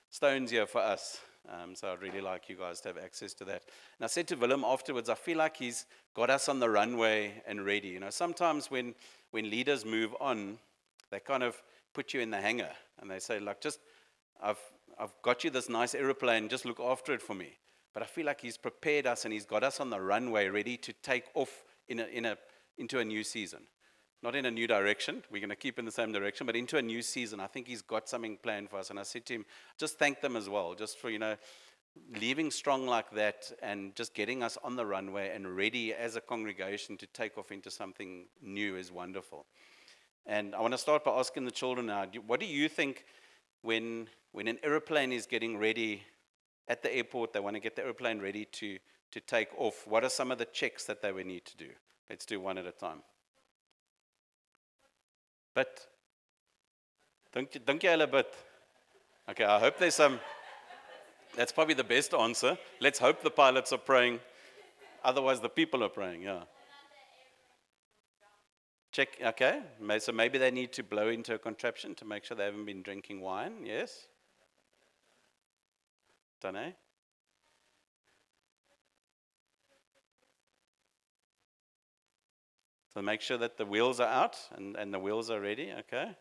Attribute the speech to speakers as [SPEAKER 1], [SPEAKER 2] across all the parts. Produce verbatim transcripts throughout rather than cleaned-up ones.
[SPEAKER 1] stones here for us. Um, so I'd really like you guys to have access to that. And I said to Willem afterwards, I feel like he's got us on the runway and ready. You know, sometimes when, when leaders move on, they kind of put you in the hangar. And they say, like, just, I've, I've got you this nice aeroplane, just look after it for me. But I feel like he's prepared us and he's got us on the runway ready to take off in a, in a, into a new season. Not in a new direction. We're going to keep in the same direction, but into a new season. I think he's got something planned for us. And I said to him, just thank them as well, just for, you know, leaving strong like that and just getting us on the runway and ready as a congregation to take off into something new is wonderful. And I want to start by asking the children now, what do you think when, when an airplane is getting ready at the airport, they want to get the airplane ready to, to take off? What are some of the checks that they would need to do? Let's do one at a time. But, dink jy hulle bid? Okay, I hope there's some, that's probably the best answer. Let's hope the pilots are praying, otherwise the people are praying, yeah. Check, okay, so maybe they need to blow into a contraption to make sure they haven't been drinking wine, yes? Don't know. So make sure that the wheels are out and, and the wheels are ready, okay?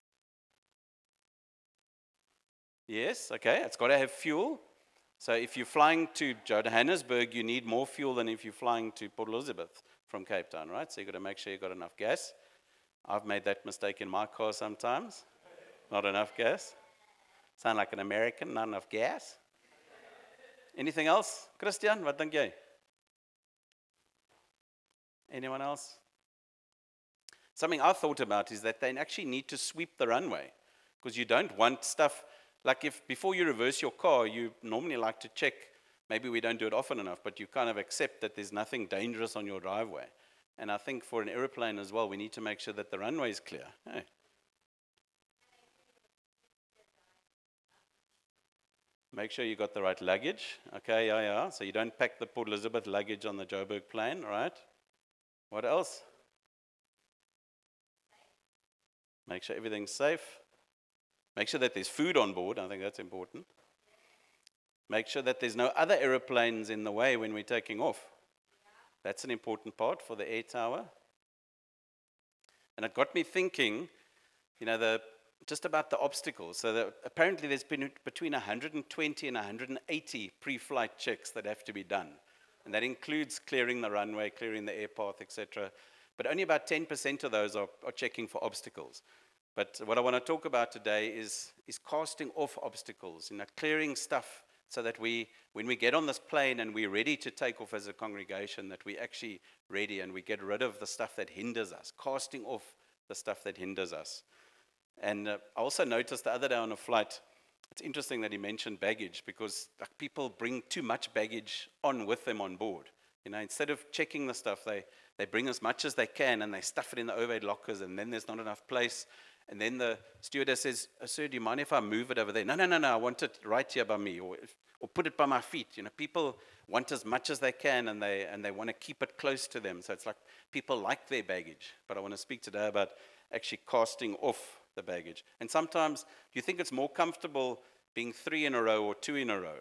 [SPEAKER 1] Yes, okay, it's got to have fuel. So if you're flying to Johannesburg, you need more fuel than if you're flying to Port Elizabeth from Cape Town, right? So you've got to make sure you've got enough gas. I've made that mistake in my car sometimes. Not enough gas. Sound like an American, not enough gas. Anything else? Christian, wat dink jy? Anyone else? Something I thought about is that they actually need to sweep the runway, because you don't want stuff, like if before you reverse your car, you normally like to check, maybe we don't do it often enough, but you kind of accept that there's nothing dangerous on your driveway. And I think for an airplane as well, we need to make sure that the runway is clear. Hey. Make sure you got the right luggage. Okay, yeah, yeah. So you don't pack the Port Elizabeth luggage on the Joburg plane, right? What else? Make sure everything's safe. Make sure that there's food on board. I think that's important. Make sure that there's no other aeroplanes in the way when we're taking off. That's an important part for the air tower. And it got me thinking, you know, the just about the obstacles. So that apparently there's been between one hundred twenty and one hundred eighty pre-flight checks that have to be done. And that includes clearing the runway, clearing the air path, et cetera. But only about ten percent of those are, are checking for obstacles. But what I want to talk about today is, is casting off obstacles, you know, clearing stuff so that we, when we get on this plane and we're ready to take off as a congregation, that we're actually ready and we get rid of the stuff that hinders us, casting off the stuff that hinders us. And uh, I also noticed the other day on a flight, it's interesting that he mentioned baggage, because like, people bring too much baggage on with them on board. You know, instead of checking the stuff, they, they bring as much as they can and they stuff it in the overhead lockers, and then there's not enough place. And then the stewardess says, oh, sir, do you mind if I move it over there? No, no, no, no, I want it right here by me, or, or put it by my feet. You know, people want as much as they can, and they and they want to keep it close to them. So it's like people like their baggage. But I want to speak today about actually casting off the baggage. And sometimes, do you think it's more comfortable being three in a row or two in a row?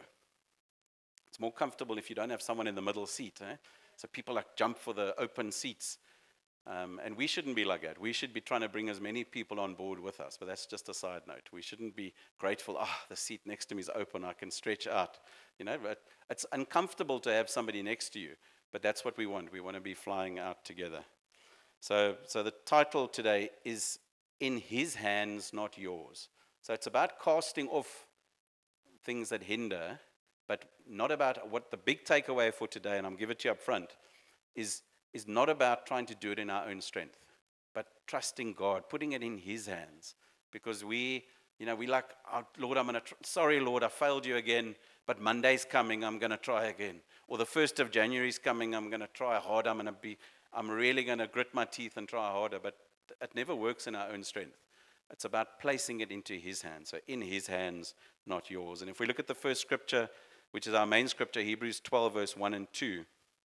[SPEAKER 1] It's more comfortable if you don't have someone in the middle seat. Eh? So people like jump for the open seats. Um, and we shouldn't be like that. We should be trying to bring as many people on board with us. But that's just a side note. We shouldn't be grateful, ah, oh, the seat next to me is open, I can stretch out. You know, but it's uncomfortable to have somebody next to you. But that's what we want. We want to be flying out together. So, so the title today is In His Hands, Not Yours. So it's about casting off things that hinder, but not about what the big takeaway for today, and I'm giving it to you up front, is is not about trying to do it in our own strength, but trusting God, putting it in His hands. Because we, you know, we like, oh, Lord, I'm going to, tr- sorry, Lord, I failed you again, but Monday's coming, I'm going to try again. Or the first of January is coming, I'm going to try harder, I'm going to be, I'm really going to grit my teeth and try harder, but it never works in our own strength. It's about placing it into His hands. So in His hands, not yours. And if we look at the first scripture, which is our main scripture, Hebrews twelve, verse one and two.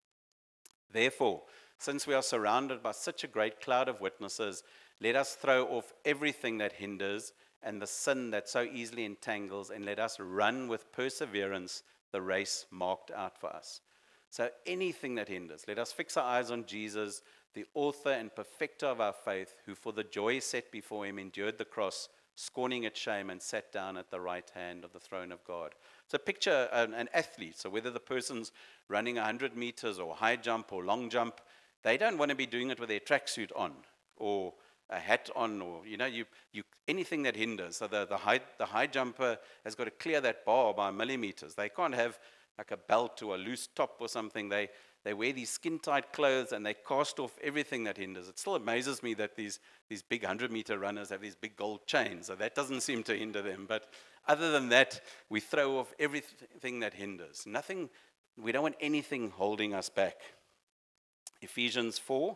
[SPEAKER 1] Therefore, since we are surrounded by such a great cloud of witnesses, let us throw off everything that hinders and the sin that so easily entangles, and let us run with perseverance the race marked out for us. So anything that hinders, let us fix our eyes on Jesus, the author and perfecter of our faith, who for the joy set before him endured the cross, scorning its shame, and sat down at the right hand of the throne of God. So picture an, an athlete. So whether the person's running one hundred meters or high jump or long jump, they don't want to be doing it with their tracksuit on or a hat on, or you know, you, you anything that hinders. So the, the high the high jumper has got to clear that bar by millimeters. They can't have like a belt or a loose top or something. They they wear these skin-tight clothes and they cast off everything that hinders. It still amazes me that these these big hundred-meter runners have these big gold chains. So that doesn't seem to hinder them. But other than that, we throw off everything that hinders. Nothing. We don't want anything holding us back. Ephesians four.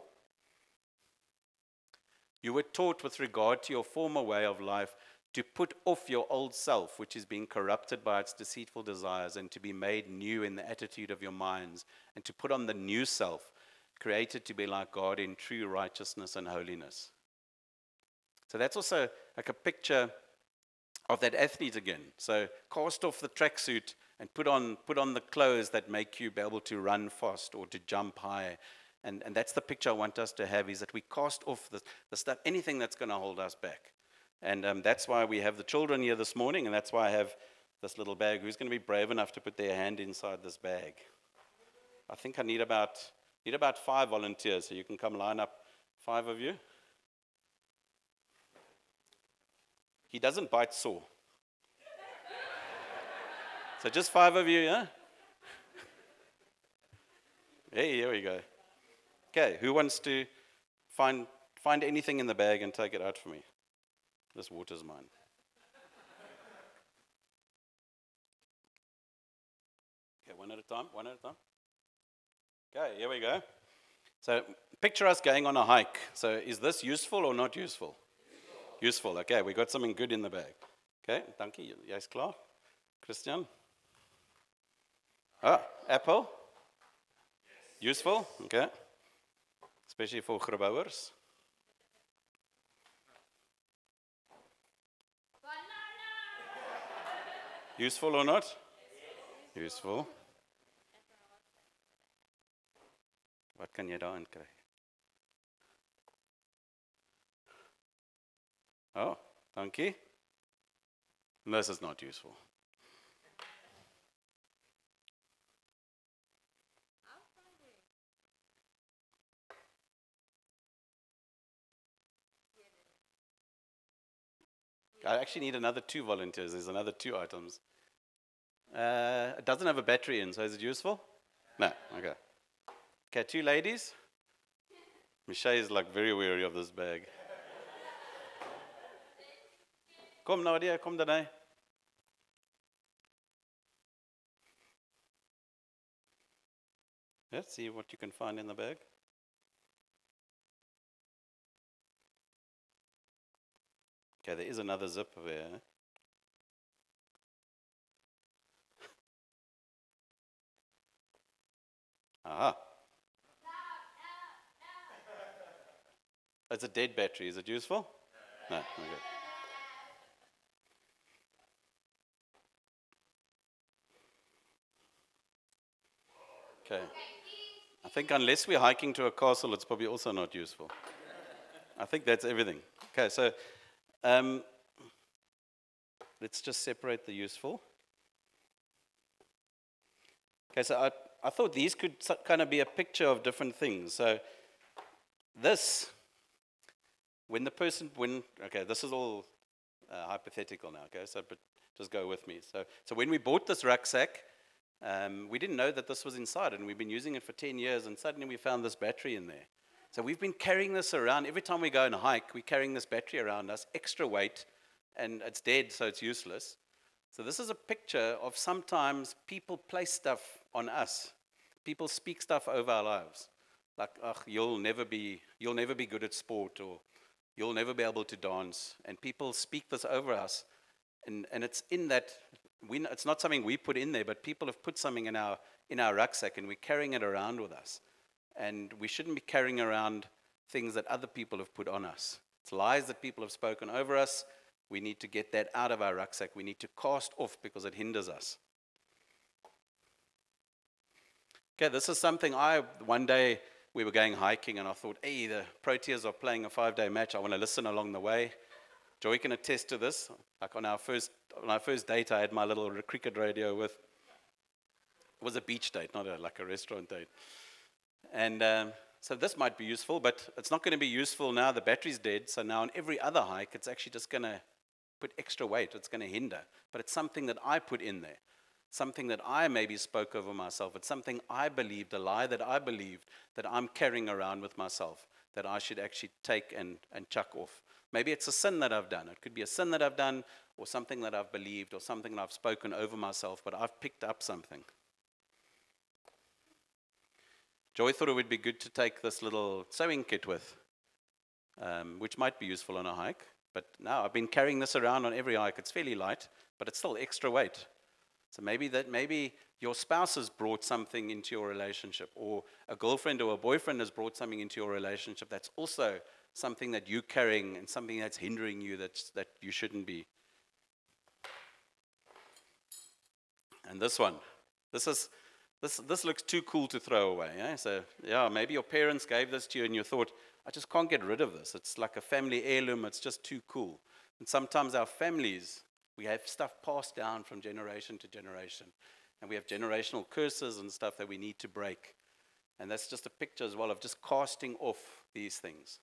[SPEAKER 1] You were taught with regard to your former way of life to put off your old self, which is being corrupted by its deceitful desires, and to be made new in the attitude of your minds, and to put on the new self, created to be like God in true righteousness and holiness. So that's also like a picture of that athlete again. So cast off the tracksuit and put on put on the clothes that make you be able to run fast or to jump high. And, and that's the picture I want us to have, is that we cast off the, the stuff, anything that's going to hold us back. And um, that's why we have the children here this morning, and that's why I have this little bag. Who's going to be brave enough to put their hand inside this bag? I think I need about need about five volunteers, so you can come line up, five of you. He doesn't bite sore. So just five of you, yeah? Hey, here we go. Okay, who wants to find find anything in the bag and take it out for me? This water's mine. Okay, one at a time, one at a time. Okay, here we go. So picture us going on a hike. So is this useful or not useful? Useful. Useful, okay, we got something good in the bag. Okay, dankie, jy's klaar. Christian? Ah, apple? Useful, okay. Especially for grabouwers. Useful or not? Useful. Wat kan jy daarin kry? Oh, dankie. This is not useful. I actually need another two volunteers. There's another two items. Uh, it doesn't have a battery in, so is it useful? No, okay. Okay, two ladies. Michelle is like very wary of this bag. Kom Nadia, kom Danai. Let's see what you can find in the bag. Okay, there is another zip there. Aha. It's a dead battery. Is it useful? No. Okay. Okay. I think unless we're hiking to a castle, it's probably also not useful. I think that's everything. Okay, so um, let's just separate the useful. Okay, so I, I thought these could kind of be a picture of different things. So this, when the person, when, okay, this is all uh, hypothetical now, okay, so but just go with me. So, so when we bought this rucksack, um, we didn't know that this was inside, and we've been using it for ten years, and suddenly we found this battery in there. So we've been carrying this around. Every time we go and hike, we're carrying this battery around us, extra weight, and it's dead, so it's useless. So this is a picture of sometimes people place stuff on us. People speak stuff over our lives. Like, oh, you'll never be, you'll never be good at sport, or you'll never be able to dance. And people speak this over us. And, and it's in that, we, it's not something we put in there, but people have put something in our, in our rucksack, and we're carrying it around with us. And we shouldn't be carrying around things that other people have put on us. It's lies that people have spoken over us. we need to get that out of our rucksack. We need to cast off because it hinders us. Okay, this is something I, one day we were going hiking and I thought, hey, the Proteas are playing a five-day match. I want to listen along the way. Joy can attest to this. Like on our first on our first date, I had my little cricket radio with. It was a beach date, not a, like a restaurant date. And um, so this might be useful, but it's not going to be useful now. The battery's dead. So now on every other hike, it's actually just going to put extra weight. It's going to hinder. But it's something that I put in there. Something that I maybe spoke over myself. It's something I believed, a lie that I believed that I'm carrying around with myself, that I should actually take and, and chuck off. Maybe it's a sin that I've done. It could be a sin that I've done or something that I've believed or something that I've spoken over myself, but I've picked up something. Joy thought it would be good to take this little sewing kit with, um, which might be useful on a hike. But now I've been carrying this around on every hike. It's fairly light, but it's still extra weight. So maybe that maybe your spouse has brought something into your relationship, or a girlfriend or a boyfriend has brought something into your relationship that's also something that you're carrying and something that's hindering you that's, that you shouldn't be. And this one, this is this this looks too cool to throw away. Eh? So yeah, maybe your parents gave this to you and you thought, I just can't get rid of this. It's like a family heirloom. It's just too cool. And sometimes our families, we have stuff passed down from generation to generation. And we have generational curses and stuff that we need to break. And that's just a picture as well of just casting off these things.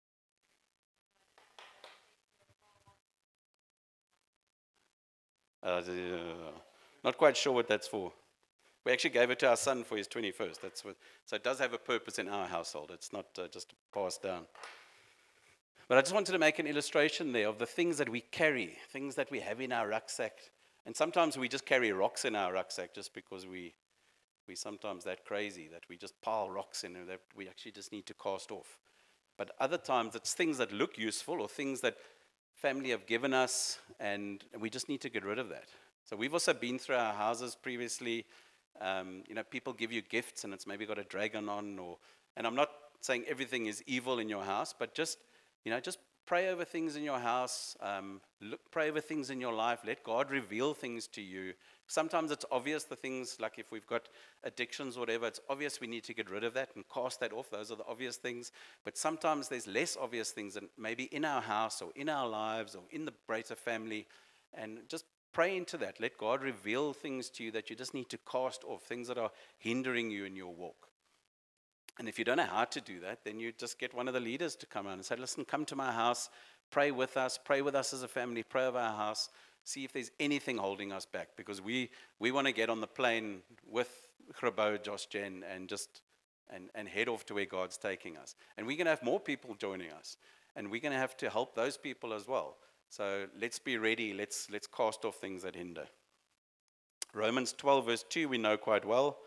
[SPEAKER 1] Uh, not quite sure what that's for. We actually gave it to our son for his twenty-first. That's what. So it does have a purpose in our household. It's not uh, just passed down. But I just wanted to make an illustration there of the things that we carry, things that we have in our rucksack. And sometimes we just carry rocks in our rucksack just because we we sometimes that crazy that we just pile rocks in and that we actually just need to cast off. But other times it's things that look useful or things that family have given us, and we just need to get rid of that. So we've also been through our houses previously. Um, you know, people give you gifts and it's maybe got a dragon on, or, and I'm not saying everything is evil in your house, but just, you know, just pray over things in your house, um, look, pray over things in your life, let God reveal things to you. Sometimes it's obvious the things, like if we've got addictions or whatever, it's obvious we need to get rid of that and cast that off. Those are the obvious things. But sometimes there's less obvious things, that maybe in our house or in our lives or in the greater family, and just pray into that. Let God reveal things to you that you just need to cast off, things that are hindering you in your walk. And if you don't know how to do that, then you just get one of the leaders to come out and say, listen, come to my house, pray with us, pray with us as a family, pray over our house, see if there's anything holding us back, because we, we want to get on the plane with Grabo, Josh, Jen, and just and, and head off to where God's taking us. And we're going to have more people joining us, and we're going to have to help those people as well. So let's be ready. Let's let's cast off things that hinder. Romans twelve, verse two, we know quite well.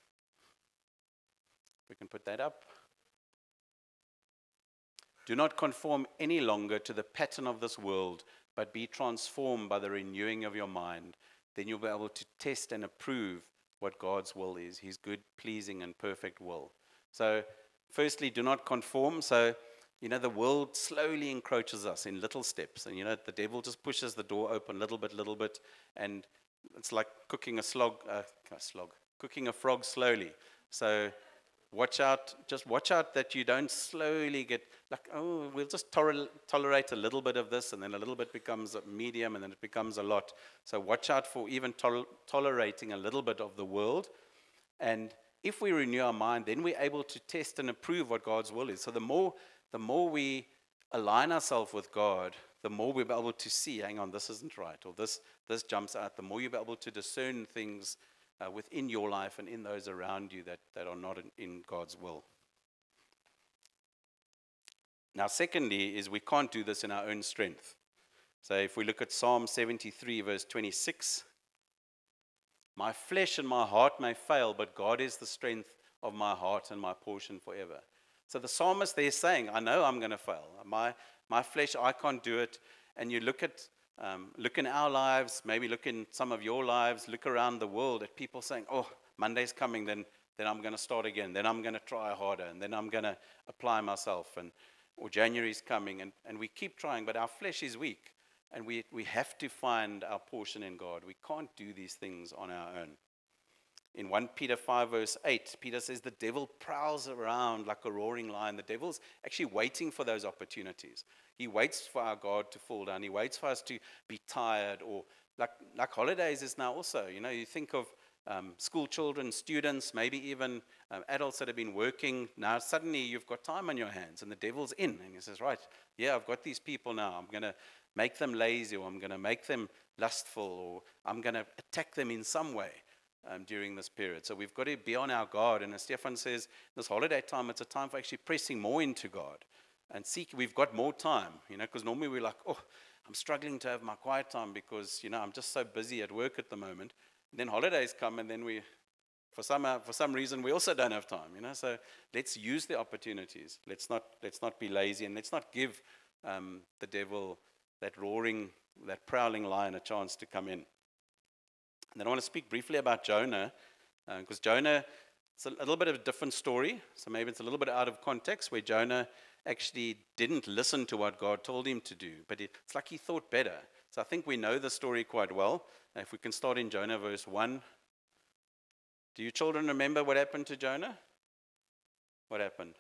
[SPEAKER 1] We can put that up. Do not conform any longer to the pattern of this world, but be transformed by the renewing of your mind. Then you'll be able to test and approve what God's will is, his good, pleasing, and perfect will. So, firstly, do not conform. So, you know, the world slowly encroaches us in little steps. And, you know, the devil just pushes the door open little bit, little bit. And it's like cooking a slog, uh, a slog, cooking a frog slowly. So, watch out, just watch out that you don't slowly get like, oh, we'll just tol- tolerate a little bit of this, and then a little bit becomes a medium, and then it becomes a lot. So watch out for even tol- tolerating a little bit of the world. And if we renew our mind, then we're able to test and approve what God's will is. So the more, the more we align ourselves with God, the more we'll be able to see, hang on, this isn't right, or this, this jumps out. The more you'll be able to discern things Uh, within your life and in those around you that, that are not in, in God's will. Now, secondly, is we can't do this in our own strength. So if we look at Psalm seventy-three, verse twenty-six, my flesh and my heart may fail, but God is the strength of my heart and my portion forever. So the psalmist there is saying, I know I'm going to fail. My, my flesh, I can't do it. And you look at Um, look in our lives, maybe look in some of your lives, look around the world at people saying, oh, Monday's coming, then then I'm going to start again, then I'm going to try harder, and then I'm going to apply myself, and or January's coming, and, and we keep trying, but our flesh is weak. And we, we have to find our portion in God. We can't do these things on our own. In First Peter five, verse eight, Peter says the devil prowls around like a roaring lion. The devil's actually waiting for those opportunities. He waits for our God to fall down. He waits for us to be tired. Or like, like holidays is now also. You know, you think of um, school children, students, maybe even um, adults that have been working. Now suddenly you've got time on your hands and the devil's in. And he says, right, yeah, I've got these people now. I'm going to make them lazy, or I'm going to make them lustful, or I'm going to attack them in some way. Um, during this period. So we've got to be on our guard. And as Stefan says, this holiday time, it's a time for actually pressing more into God and seek. We've got more time, you know, because normally we're like, oh, I'm struggling to have my quiet time because, you know, I'm just so busy at work at the moment. And then holidays come, and then we, for some uh, for some reason, we also don't have time, you know. So let's use the opportunities. Let's not let's not be lazy, and let's not give um, the devil, that roaring, that prowling lion, a chance to come in. And then I want to speak briefly about Jonah, because uh, Jonah, it's a little bit of a different story. So maybe it's a little bit out of context, where Jonah actually didn't listen to what God told him to do. But it, it's like he thought better. So I think we know the story quite well. If we can start in Jonah verse one. Do you children remember what happened to Jonah? What happened?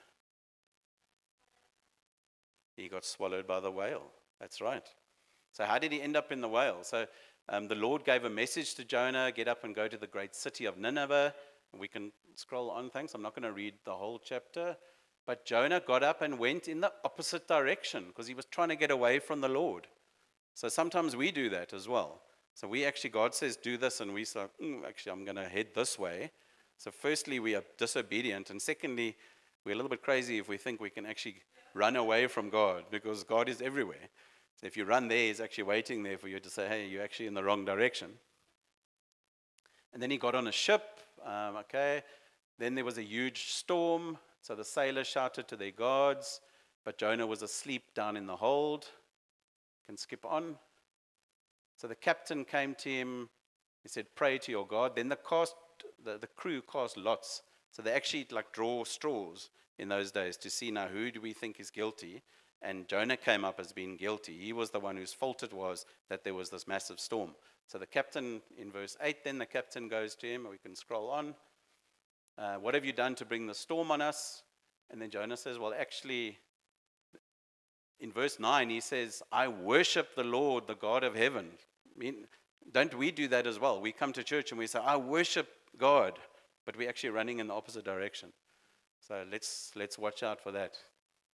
[SPEAKER 1] He got swallowed by the whale. That's right. So how did he end up in the whale? So Um, the Lord gave a message to Jonah, get up and go to the great city of Nineveh. We can scroll on, thanks. I'm not going to read the whole chapter. But Jonah got up and went in the opposite direction because he was trying to get away from the Lord. So sometimes we do that as well. So we actually, God says, do this, and we say, mm, actually, I'm going to head this way. So firstly, we are disobedient. And secondly, we're a little bit crazy if we think we can actually run away from God, because God is everywhere. So if you run there, he's actually waiting there for you to say, hey, you're actually in the wrong direction. And then he got on a ship, um, okay. Then there was a huge storm, so the sailors shouted to their gods, but Jonah was asleep down in the hold. Can skip on. So the captain came to him, he said, pray to your God. Then the, cast, the, the crew cast lots. So they actually like draw straws in those days to see now who do we think is guilty. And Jonah came up as being guilty. He was the one whose fault it was that there was this massive storm. So the captain, in verse eight, then the captain goes to him. We can scroll on. Uh, what have you done to bring the storm on us? And then Jonah says, well, actually, in verse nine, he says, I worship the Lord, the God of heaven. I mean, don't we do that as well? We come to church and we say, I worship God, but we're actually running in the opposite direction. So let's let's watch out for that.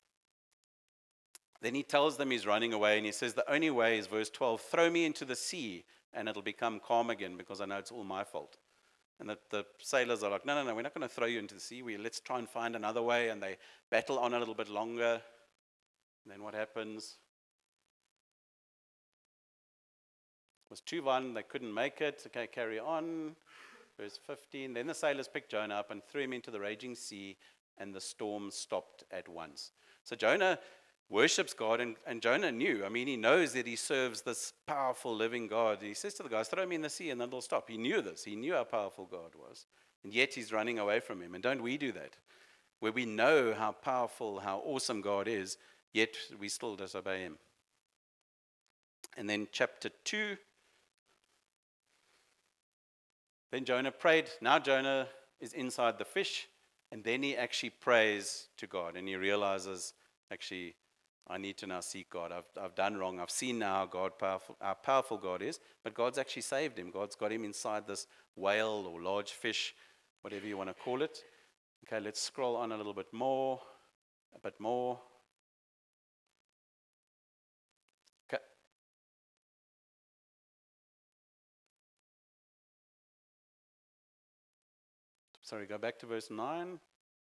[SPEAKER 1] Then he tells them he's running away, and he says, the only way is verse twelve, throw me into the sea, and it'll become calm again, because I know it's all my fault. And the, the sailors are like, no, no, no, we're not going to throw you into the sea. We, let's try and find another way, and they battle on a little bit longer. And then what happens? It was two one, they couldn't make it. Okay, carry on. Verse fifteen, then the sailors picked Jonah up and threw him into the raging sea, and the storm stopped at once. So Jonah worships God, and, and Jonah knew. I mean, he knows that he serves this powerful living God. He says to the guys, throw me in the sea and then it'll stop. He knew this. He knew how powerful God was. And yet he's running away from him. And don't we do that? Where we know how powerful, how awesome God is, yet we still disobey him. And then chapter two. Then Jonah prayed. Now Jonah is inside the fish. And then he actually prays to God. And he realizes, actually, I need to now seek God. I've, I've done wrong. I've seen now how, God powerful, how powerful God is. But God's actually saved him. God's got him inside this whale or large fish, whatever you want to call it. Okay, let's scroll on a little bit more. A bit more. Okay. Sorry, go back to verse nine.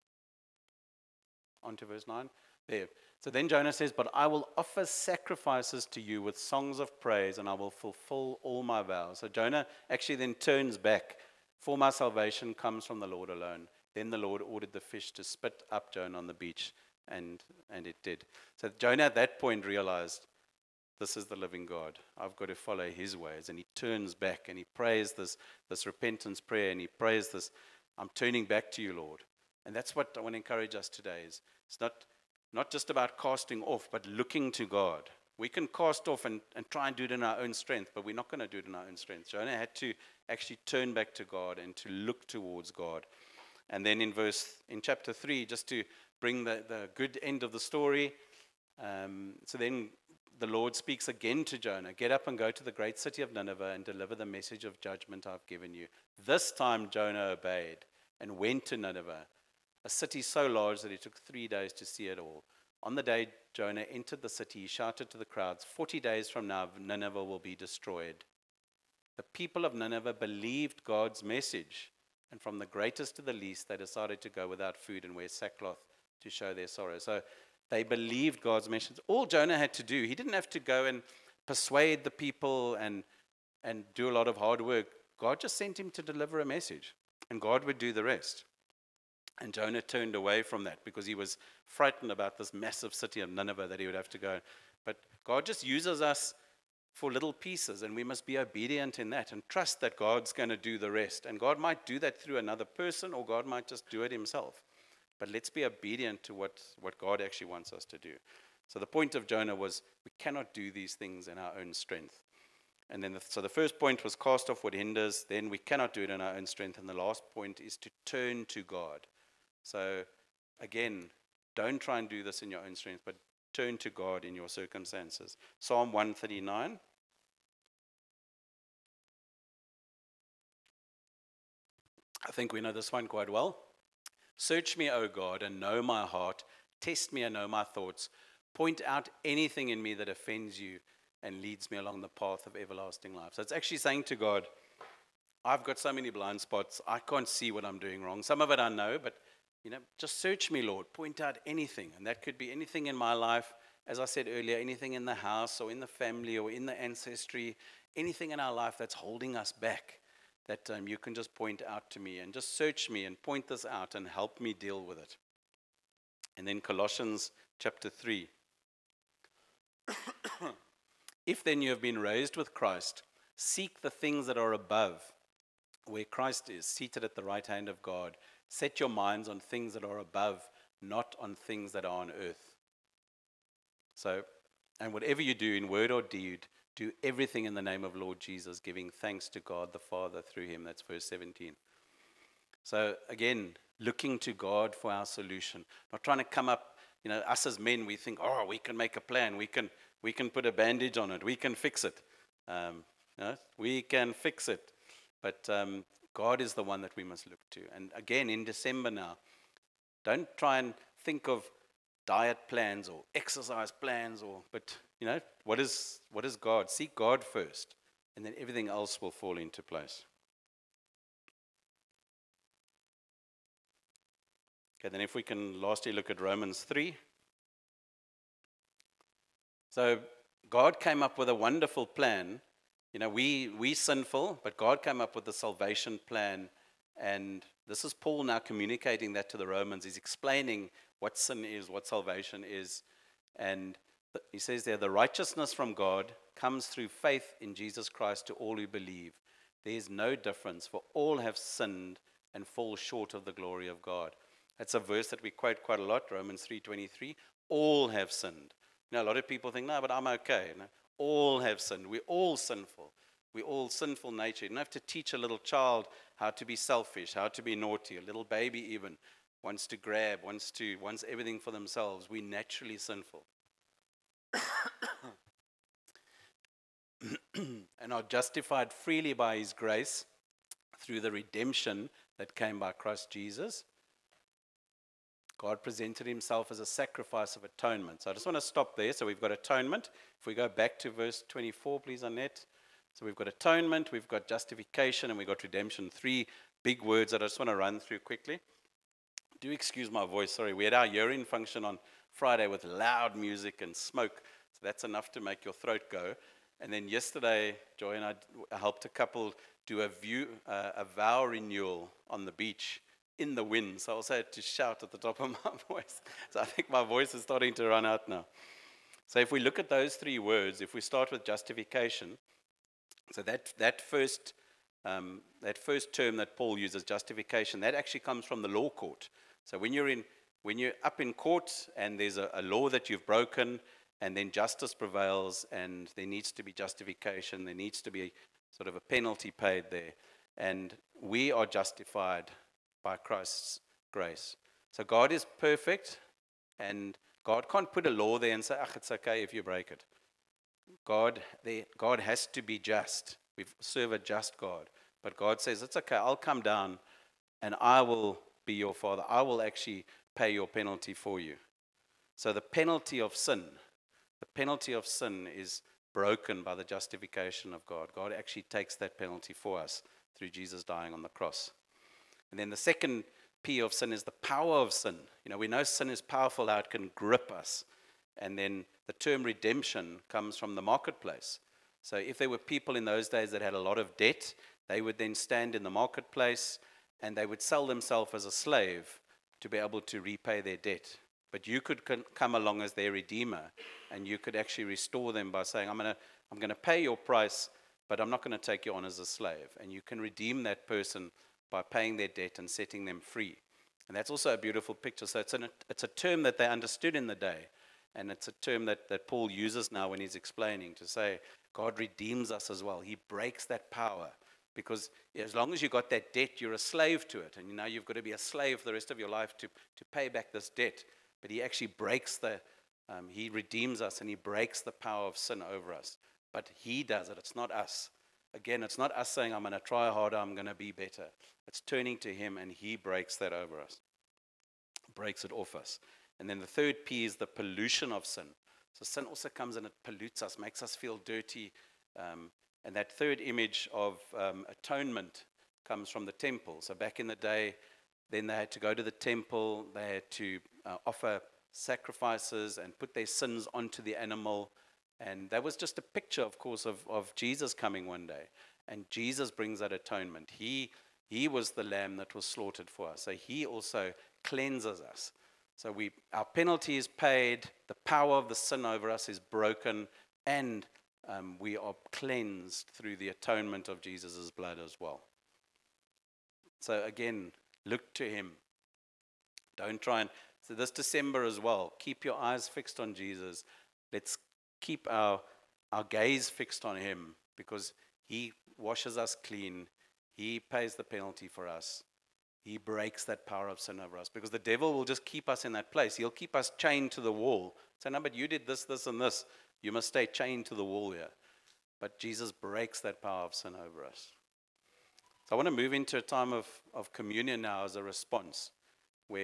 [SPEAKER 1] On to verse nine. There. So then Jonah says, but I will offer sacrifices to you with songs of praise, and I will fulfill all my vows. So Jonah actually then turns back. For my salvation comes from the Lord alone. Then the Lord ordered the fish to spit up Jonah on the beach, and, and it did. So Jonah at that point realized, this is the living God. I've got to follow his ways. And he turns back and he prays this, this repentance prayer, and he prays this, I'm turning back to you, Lord. And that's what I want to encourage us today. Is it's not Not just about casting off, but looking to God. We can cast off and, and try and do it in our own strength, but we're not going to do it in our own strength. Jonah had to actually turn back to God and to look towards God. And then in verse, in chapter three, just to bring the, the good end of the story, um, so then the Lord speaks again to Jonah, get up and go to the great city of Nineveh and deliver the message of judgment I've given you. This time Jonah obeyed and went to Nineveh, a city so large that it took three days to see it all. On the day Jonah entered the city, he shouted to the crowds, forty days from now, Nineveh will be destroyed. The people of Nineveh believed God's message, and from the greatest to the least, they decided to go without food and wear sackcloth to show their sorrow. So they believed God's message. All Jonah had to do, he didn't have to go and persuade the people and, and do a lot of hard work. God just sent him to deliver a message, and God would do the rest. And Jonah turned away from that because he was frightened about this massive city of Nineveh that he would have to go. But God just uses us for little pieces, and we must be obedient in that and trust that God's going to do the rest. And God might do that through another person, or God might just do it himself. But let's be obedient to what, what God actually wants us to do. So the point of Jonah was we cannot do these things in our own strength. And then, the, so the first point was cast off what hinders. Then we cannot do it in our own strength. And the last point is to turn to God. So again, don't try and do this in your own strength, but turn to God in your circumstances. Psalm one thirty-nine. I think we know this one quite well. Search me, O God, and know my heart. Test me and know my thoughts. Point out anything in me that offends you and leads me along the path of everlasting life. So it's actually saying to God, I've got so many blind spots. I can't see what I'm doing wrong. Some of it I know, but you know, just search me, Lord. Point out anything. And that could be anything in my life. As I said earlier, anything in the house or in the family or in the ancestry, anything in our life that's holding us back, that um, you can just point out to me and just search me and point this out and help me deal with it. And then Colossians chapter three. If then you have been raised with Christ, seek the things that are above, where Christ is, seated at the right hand of God. Set your minds on things that are above, not on things that are on earth. So, and whatever you do in word or deed, do everything in the name of Lord Jesus, giving thanks to God the Father through him. That's verse seventeen. So again, looking to God for our solution. Not trying to come up, you know, us as men, we think, oh, we can make a plan. We can we can put a bandage on it. We can fix it. Um, you know, we can fix it. But um, God is the one that we must look to. And again, in December now, don't try and think of diet plans or exercise plans, or but you know, what is what is God? Seek God first, and then everything else will fall into place. Okay, then if we can lastly look at Romans three. So God came up with a wonderful plan. You know, we we sinful, but God came up with the salvation plan, and this is Paul now communicating that to the Romans. He's explaining what sin is, what salvation is, and he says there, the righteousness from God comes through faith in Jesus Christ to all who believe. There is no difference, for all have sinned and fall short of the glory of God. That's a verse that we quote quite a lot, Romans three twenty-three. All have sinned. You know, a lot of people think, no, but I'm okay. You know, all have sinned. We're all sinful. We're all sinful nature. You don't have to teach a little child how to be selfish, how to be naughty. A little baby even wants to grab, wants to, wants everything for themselves. We're naturally sinful. And are justified freely by his grace through the redemption that came by Christ Jesus. God presented himself as a sacrifice of atonement. So I just want to stop there. So we've got atonement. If we go back to verse twenty-four, please, Annette. So we've got atonement, we've got justification, and we've got redemption. Three big words that I just want to run through quickly. Do excuse my voice, sorry. We had our year-end function on Friday with loud music and smoke. So that's enough to make your throat go. And then yesterday, Joy and I helped a couple do a, view, uh, a vow renewal on the beach in the wind. So I also had to shout at the top of my voice. So I think my voice is starting to run out now. So if we look at those three words, if we start with justification, so that that first um, that first term that Paul uses, justification, that actually comes from the law court. So when you're in when you're up in court and there's a, a law that you've broken, and then justice prevails, and there needs to be justification. There needs to be sort of a penalty paid there. And we are justified by Christ's grace. So God is perfect, and God can't put a law there and say, ah, it's okay if you break it. God, they, God has to be just. We serve a just God. But God says, it's okay, I'll come down and I will be your father. I will actually pay your penalty for you. So the penalty of sin, the penalty of sin is broken by the justification of God. God actually takes that penalty for us through Jesus dying on the cross. And then the second P of sin is the power of sin. You know, we know sin is powerful, how it can grip us. And then the term redemption comes from the marketplace. So if there were people in those days that had a lot of debt, they would then stand in the marketplace and they would sell themselves as a slave to be able to repay their debt. But you could come along as their redeemer, and you could actually restore them by saying, I'm going to I'm going to pay your price, but I'm not going to take you on as a slave. And you can redeem that person by paying their debt and setting them free. And that's also a beautiful picture. So it's, an, it's a term that they understood in the day. And it's a term that, that Paul uses now when he's explaining to say, God redeems us as well. He breaks that power. Because as long as you got that debt, you're a slave to it. And now you've got to be a slave for the rest of your life to, to pay back this debt. But he actually breaks the, um, he redeems us and he breaks the power of sin over us. But he does it. It's not us. Again, it's not us saying, I'm going to try harder, I'm going to be better. It's turning to him and he breaks that over us. Breaks it off us. And then the third P is the pollution of sin. So sin also comes and it pollutes us, makes us feel dirty. Um, and that third image of um, atonement comes from the temple. So back in the day, then they had to go to the temple, they had to uh, offer sacrifices and put their sins onto the animal. And that was just a picture, of course, of, of Jesus coming one day. And Jesus brings that atonement. He, he was the lamb that was slaughtered for us. So he also cleanses us. So we, our penalty is paid, the power of the sin over us is broken, and um, we are cleansed through the atonement of Jesus' blood as well. So again, look to him. Don't try and, so this December as well, keep your eyes fixed on Jesus. Let's keep our, our gaze fixed on him, because he washes us clean. He pays the penalty for us. He breaks that power of sin over us, because the devil will just keep us in that place. He'll keep us chained to the wall. Say, no, but you did this, this, and this. You must stay chained to the wall here. But Jesus breaks that power of sin over us. So I want to move into a time of, of communion now as a response.